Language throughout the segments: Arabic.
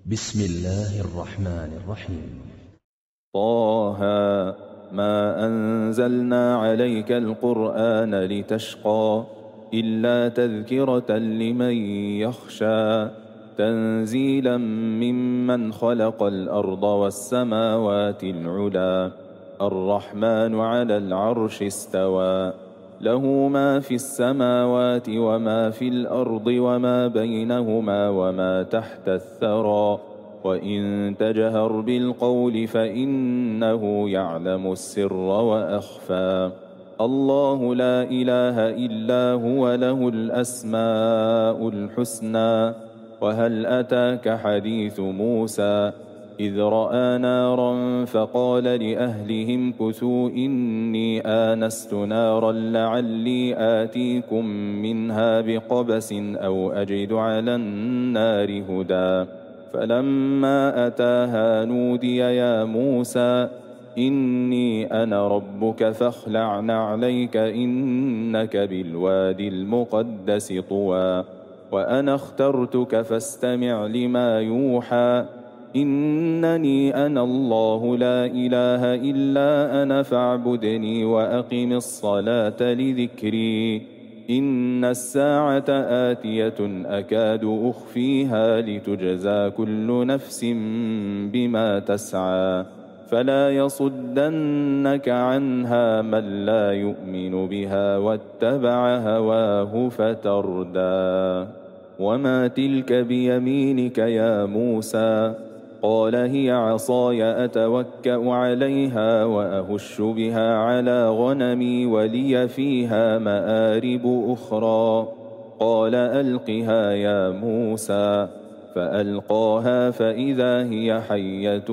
بسم الله الرحمن الرحيم. طه ما أنزلنا عليك القرآن لتشقى إلا تذكرة لمن يخشى تنزيلا ممن خلق الأرض والسماوات العلى الرحمن على العرش استوى له ما في السماوات وما في الأرض وما بينهما وما تحت الثرى وإن تجهر بالقول فإنه يعلم السر وأخفى الله لا إله إلا هو له الأسماء الحسنى وهل أتاك حديث موسى إذ رأى نارا فقال لأهلهم كثوا إني آنست نارا لعلي آتيكم منها بقبس أو أجد على النار هدى فلما أتاها نودي يا موسى إني أنا ربك فاخلع نعليك إنك بالوادي المقدس طوى وأنا اخترتك فاستمع لما يوحى إنني أنا الله لا إله إلا أنا فاعبدني وأقم الصلاة لذكري إن الساعة آتية أكاد أخفيها لتجزى كل نفس بما تسعى فلا يصدنك عنها من لا يؤمن بها واتبع هواه فتردى وما تلك بيمينك يا موسى قال هي عصاي أتوكأ عليها وأهش بها على غنمي ولي فيها مآرب أخرى قال ألقها يا موسى فألقاها فإذا هي حية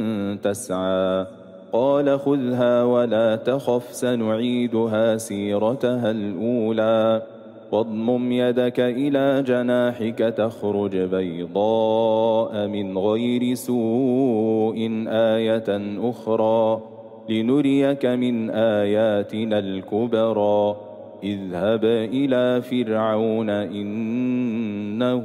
تسعى قال خذها ولا تخف سنعيدها سيرتها الأولى واضمم يدك إلى جناحك تخرج بيضاء من غير سوء آية أخرى لنريك من آياتنا الكبرى اذهب إلى فرعون إنه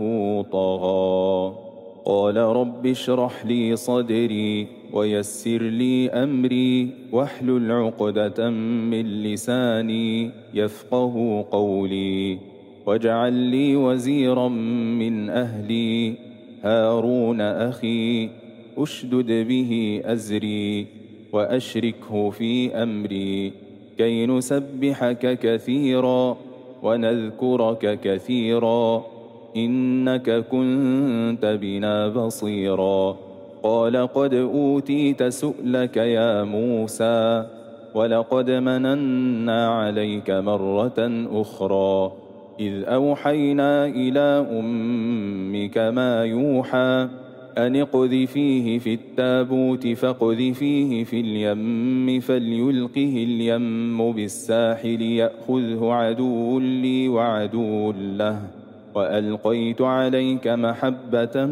طغى قال رب اشرح لي صدري ويسر لي أمري واحلل عقدة من لساني يفقه قولي واجعل لي وزيرا من أهلي هارون أخي أشدد به أزري وأشركه في أمري كي نسبحك كثيرا ونذكرك كثيرا إنك كنت بنا بصيرا قال قد أوتيت سؤلك يا موسى ولقد مننا عليك مرة أخرى إذ أوحينا إلى أمك ما يوحى أن اقذفيه في التابوت فاقذفيه في اليم فليلقه اليم بالساحل يأخذه عدو لي وعدو له وألقيت عليك محبة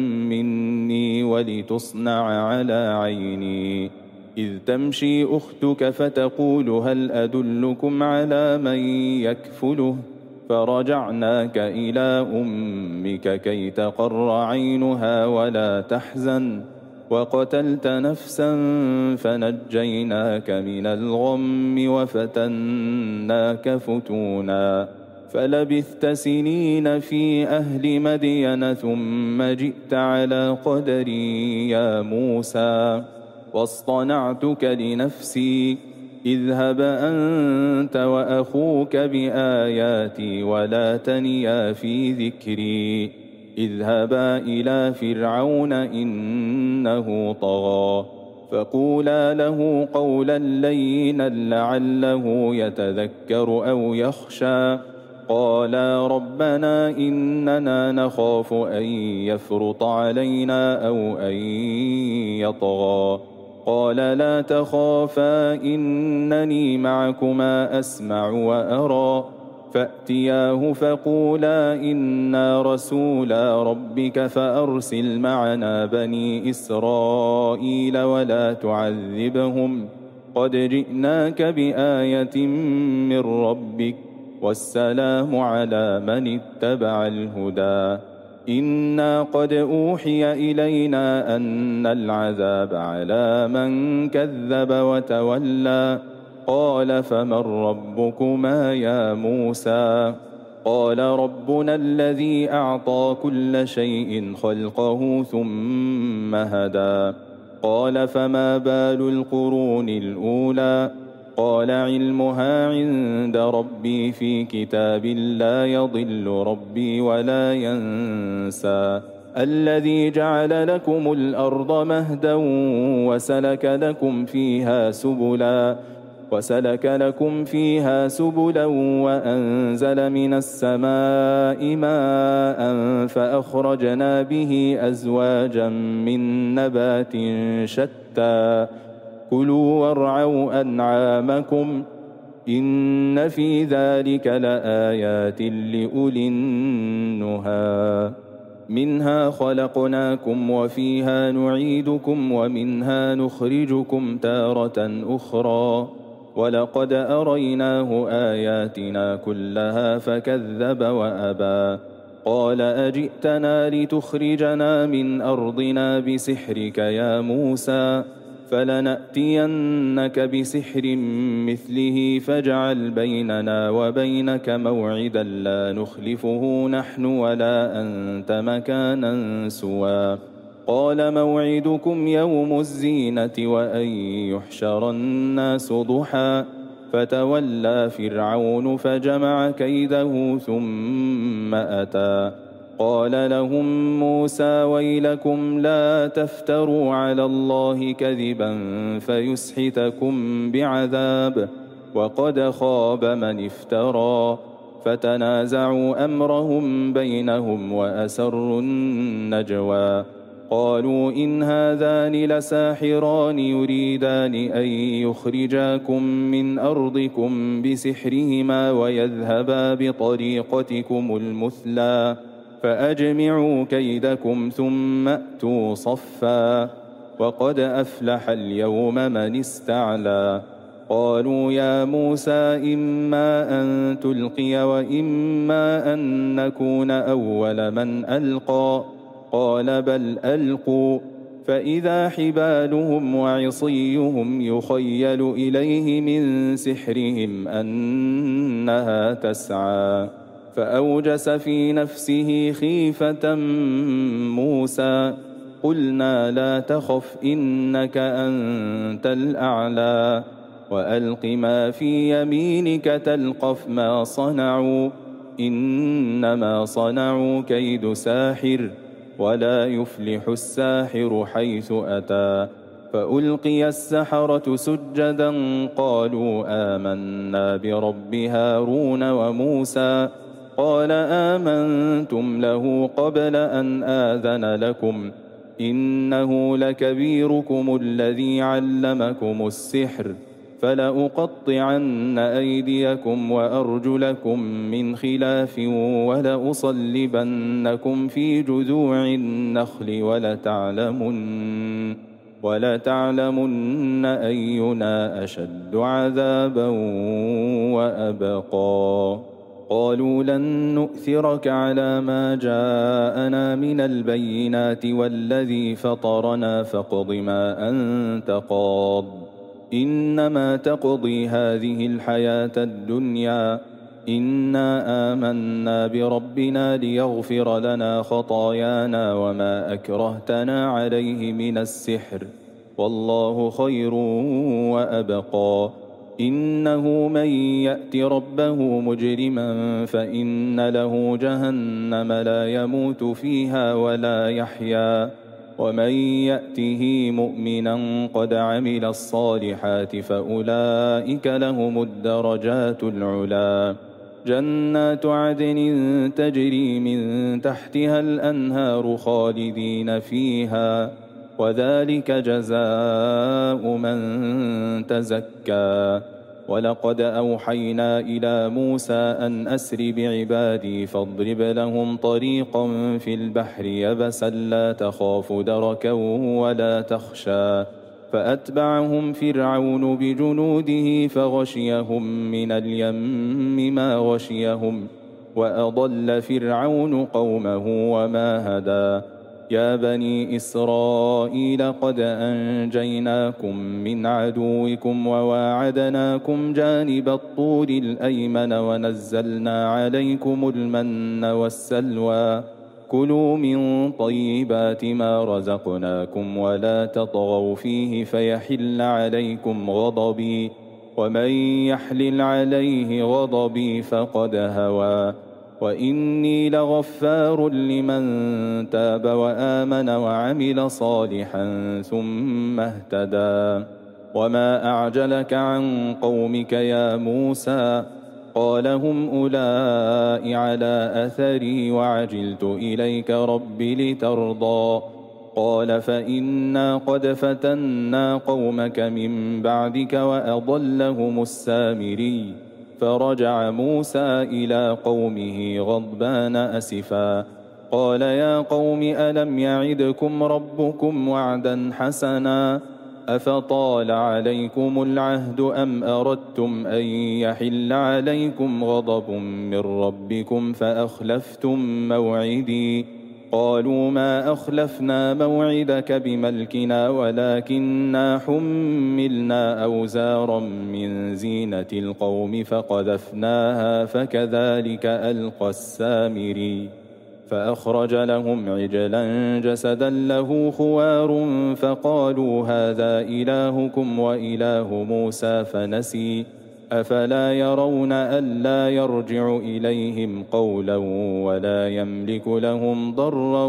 مني ولتصنع على عيني إذ تمشي أختك فتقول هل أدلكم على من يكفله فرجعناك إلى أمك كي تقر عينها ولا تحزن وقتلت نفسا فنجيناك من الغم وفتناك فتونا فلبثت سنين في أهل مدين ثم جئت على قدري يا موسى واصطنعتك لنفسي اذهب أنت وأخوك بآياتي ولا تنيا في ذكري اذهبا إلى فرعون إنه طغى فقولا له قولا لينا لعله يتذكر أو يخشى قالا ربنا إننا نخاف أن يفرط علينا أو أن يطغى قال لا تخافا إنني معكما أسمع وأرى فأتياه فقولا إنا رسولا ربك فأرسل معنا بني إسرائيل ولا تعذبهم قد جئناك بآية من ربك والسلام على من اتبع الهدى إنا قد أوحي إلينا أن العذاب على من كذب وتولى قال فمن ربكما يا موسى قال ربنا الذي أعطى كل شيء خلقه ثم هدى قال فما بال القرون الأولى قال علمها عند ربي في كتاب لا يضل ربي ولا ينسى الذي جعل لكم الأرض مهدا وسلك لكم فيها سبلا وأنزل من السماء ماء فأخرجنا به أزواجا من نبات شتى كلوا وارعوا أنعامكم إن في ذلك لآيات لأولي النهى منها خلقناكم وفيها نعيدكم ومنها نخرجكم تارة أخرى ولقد أريناه آياتنا كلها فكذب وأبى قال أجئتنا لتخرجنا من أرضنا بسحرك يا موسى فلنأتينك بسحر مثله فاجعل بيننا وبينك موعدا لا نخلفه نحن ولا أنت مكانا سوى قال موعدكم يوم الزينة وأن يحشر الناس ضحى فتولى فرعون فجمع كيده ثم أتى قال لهم موسى ويلكم لا تفتروا على الله كذبا فيسحتكم بعذاب وقد خاب من افترى فتنازعوا أمرهم بينهم وأسروا النجوى قالوا إن هذان لساحران يريدان أن يخرجاكم من أرضكم بسحرهما ويذهبا بطريقتكم المثلى فأجمعوا كيدكم ثم أتوا صفا وقد أفلح اليوم من استعلى قالوا يا موسى إما أن تلقي وإما أن نكون أول من ألقى قال بل ألقوا فإذا حبالهم وعصيهم يخيل إليه من سحرهم أنها تسعى فأوجس في نفسه خيفة موسى قلنا لا تخف إنك أنت الأعلى وألق ما في يمينك تلقف ما صنعوا إنما صنعوا كيد ساحر ولا يفلح الساحر حيث أتى فألقي السحرة سجدا قالوا آمنا برب هارون وموسى قال آمنتم له قبل أن آذن لكم إنه لكبيركم الذي علمكم السحر فلأقطعن أيديكم وأرجلكم من خلاف ولأصلبنكم في جذوع النخل ولتعلمن أينا أشد عذابا وأبقى قالوا لن نؤثرك على ما جاءنا من البينات والذي فطرنا فاقض ما أنت قاض إنما تقضي هذه الحياة الدنيا إنا آمنا بربنا ليغفر لنا خطايانا وما أكرهتنا عليه من السحر والله خير وأبقى إنه من يأت ربه مجرما فإن له جهنم لا يموت فيها ولا يحيا ومن يأته مؤمنا قد عمل الصالحات فأولئك لهم الدرجات العلا جنات عدن تجري من تحتها الأنهار خالدين فيها وذلك جزاء من تزكى ولقد أوحينا إلى موسى أن أسر بعبادي فاضرب لهم طريقا في البحر يبسا لا تخاف دركا ولا تخشى فأتبعهم فرعون بجنوده فغشيهم من اليم ما غشيهم وأضل فرعون قومه وما هدى يا بني إسرائيل قد أنجيناكم من عدوكم وواعدناكم جانب الطور الأيمن ونزلنا عليكم المن والسلوى كلوا من طيبات ما رزقناكم ولا تطغوا فيه فيحل عليكم غضبي ومن يحلل عليه غضبي فقد هوى وإني لغفار لمن تاب وآمن وعمل صالحا ثم اهتدى وما أعجلك عن قومك يا موسى قال هم أولئك على أثري وعجلت إليك رب لترضى قال فإنا قد فتنا قومك من بعدك وأضلهم السامري فرجع موسى إلى قومه غضبان أسفا قال يا قوم ألم يعدكم ربكم وعدا حسنا أفطال عليكم العهد أم أردتم أن يحل عليكم غضب من ربكم فأخلفتم موعدي قالوا ما أخلفنا موعدك بملكنا ولكننا حملنا أوزارا من زينة القوم فقذفناها فكذلك ألقى السامري فأخرج لهم عجلا جسدا له خوار فقالوا هذا إلهكم وإله موسى فنسي أفلا يرون ألا يرجع إليهم قولا ولا يملك لهم ضرا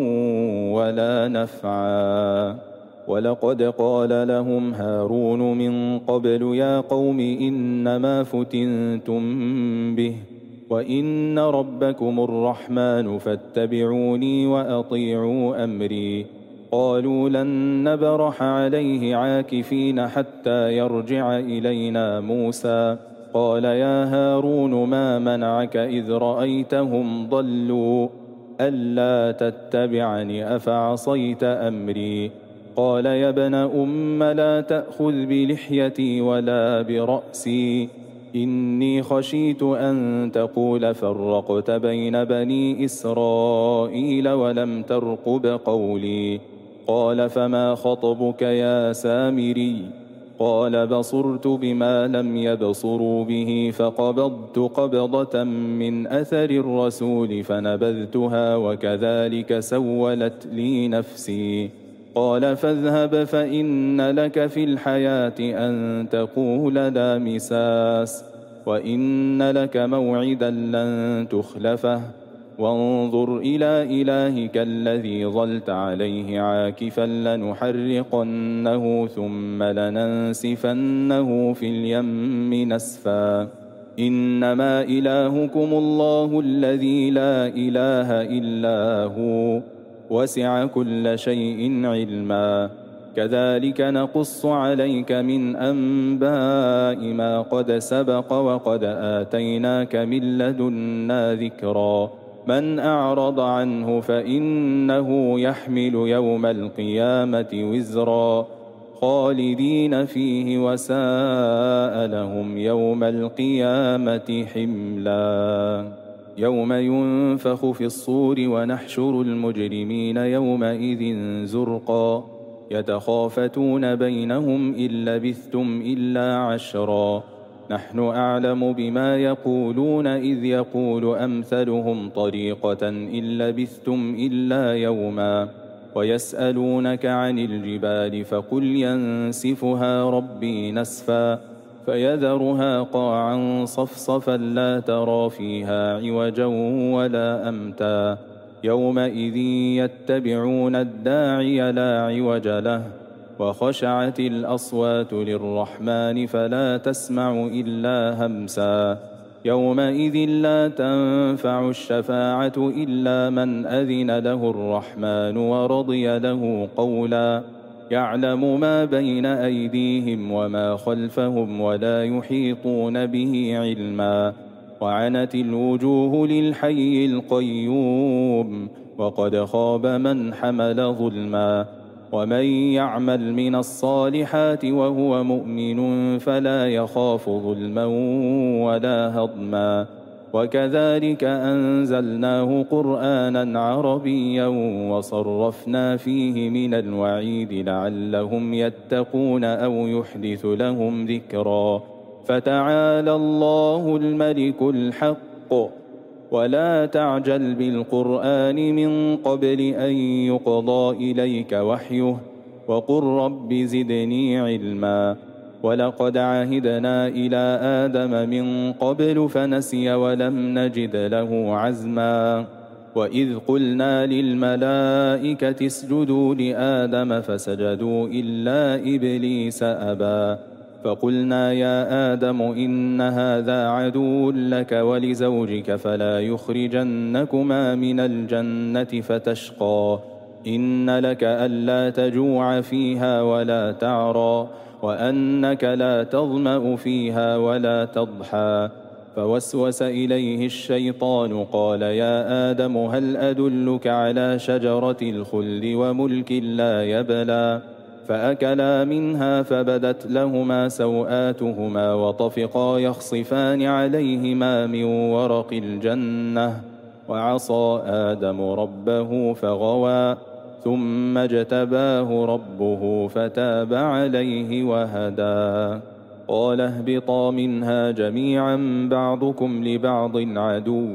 ولا نفعا ولقد قال لهم هارون من قبل يا قوم إنما فتنتم به وإن ربكم الرحمن فاتبعوني وأطيعوا أمري قالوا لن نبرح عليه عاكفين حتى يرجع إلينا موسى قال يا هارون ما منعك إذ رأيتهم ضلوا ألا تتبعني أفعصيت أمري قال يا ابن أم لا تأخذ بلحيتي ولا برأسي إني خشيت أن تقول فرقت بين بني إسرائيل ولم ترقب قولي قال فما خطبك يا سامري قال بصرت بما لم يبصروا به فقبضت قبضة من أثر الرسول فنبذتها وكذلك سولت لي نفسي قال فاذهب فإن لك في الحياة أن تقول لا مساس وإن لك موعدا لن تخلفه وانظر إلى إلهك الذي ظلت عليه عاكفا لنحرقنه ثم لننسفنه في اليم نسفا إنما إلهكم الله الذي لا إله إلا هو وسع كل شيء علما كذلك نقص عليك من أنباء ما قد سبق وقد آتيناك من لدنا ذكرا من أعرض عنه فإنه يحمل يوم القيامة وزرا خالدين فيه وساء لهم يوم القيامة حملا يوم ينفخ في الصور ونحشر المجرمين يومئذ زرقا يتخافتون بينهم إن لبثتم إلا عشرا نحن أعلم بما يقولون إذ يقول أمثلهم طريقة إن لبثتم إلا يوما ويسألونك عن الجبال فقل ينسفها ربي نسفا فيذرها قاعا صفصفا لا ترى فيها عوجا ولا أمتا يومئذ يتبعون الداعي لا عوج له وخشعت الأصوات للرحمن فلا تسمع إلا همسا يومئذ لا تنفع الشفاعة إلا من أذن له الرحمن ورضي له قولا يعلم ما بين أيديهم وما خلفهم ولا يحيطون به علما وعنت الوجوه للحي القيوم وقد خاب من حمل ظلما ومن يعمل من الصالحات وهو مؤمن فلا يخاف ظلما ولا هضما وكذلك أنزلناه قرآنا عربيا وصرفنا فيه من الوعيد لعلهم يتقون أو يحدث لهم ذكرا فتعالى الله الملك الحق ولا تعجل بالقرآن من قبل أن يقضى إليك وحيه وقل رب زدني علما ولقد عهدنا إلى آدم من قبل فنسي ولم نجد له عزما وإذ قلنا للملائكة اسجدوا لآدم فسجدوا إلا إبليس أبى فقلنا يا آدم إن هذا عدو لك ولزوجك فلا يخرجنكما من الجنة فتشقى إن لك ألا تجوع فيها ولا تعرى وأنك لا تظمأ فيها ولا تضحى فوسوس إليه الشيطان قال يا آدم هل أدلك على شجرة الخلد وملك لا يبلى فأكلا منها فبدت لهما سوآتهما وطفقا يخصفان عليهما من ورق الجنة وعصى آدم ربه فغوى ثم اجتباه ربه فتاب عليه وهدى قال اهبطا منها جميعا بعضكم لبعض عدو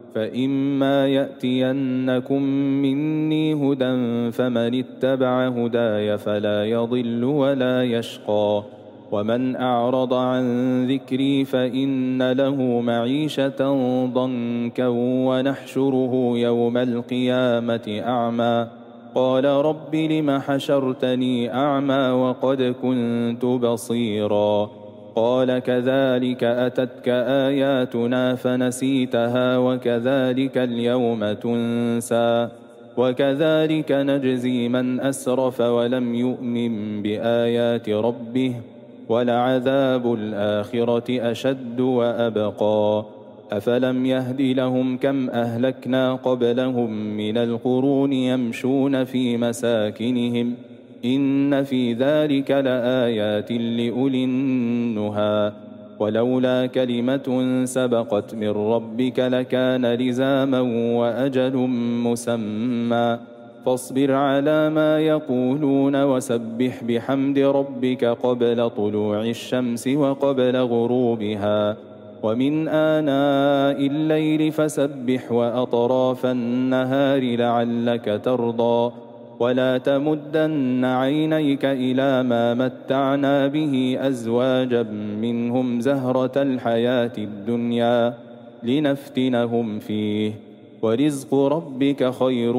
فإما يأتينكم مني هدى فمن اتبع هداي فلا يضل ولا يشقى ومن أعرض عن ذكري فإن له معيشة ضنكا ونحشره يوم القيامة أعمى قال رب لم حشرتني أعمى وقد كنت بصيرا قال كذلك أتتك آياتنا فنسيتها وكذلك اليوم تنسى وكذلك نجزي من أسرف ولم يؤمن بآيات ربه ولعذاب الآخرة أشد وأبقى أفلم يهد لهم كم أهلكنا قبلهم من القرون يمشون في مساكنهم إن في ذلك لآيات لأولي النهى ولولا كلمة سبقت من ربك لكان لزاما وأجل مسمى فاصبر على ما يقولون وسبح بحمد ربك قبل طلوع الشمس وقبل غروبها ومن آناء الليل فسبح وأطراف النهار لعلك ترضى ولا تمدن عينيك إلى ما متعنا به أزواجا منهم زهرة الحياة الدنيا لنفتنهم فيه ورزق ربك خير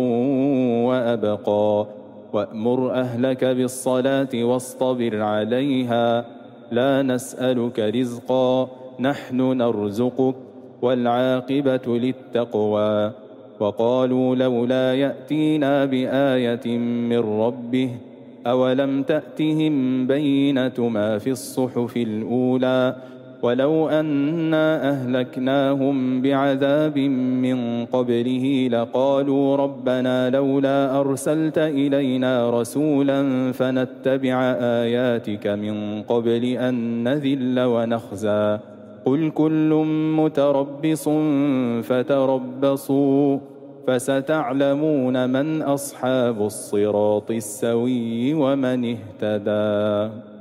وأبقى وأمر أهلك بالصلاة واصطبر عليها لا نسألك رزقا نحن نرزقك والعاقبة للتقوى وقالوا لولا يأتينا بآية من ربه أولم تأتهم بينة ما في الصحف الأولى ولو أنا أهلكناهم بعذاب من قبله لقالوا ربنا لولا أرسلت إلينا رسولا فنتبع آياتك من قبل أن نذل ونخزى قل كل متربص فتربصوا فستعلمون من أصحاب الصراط السوي ومن اهتدى.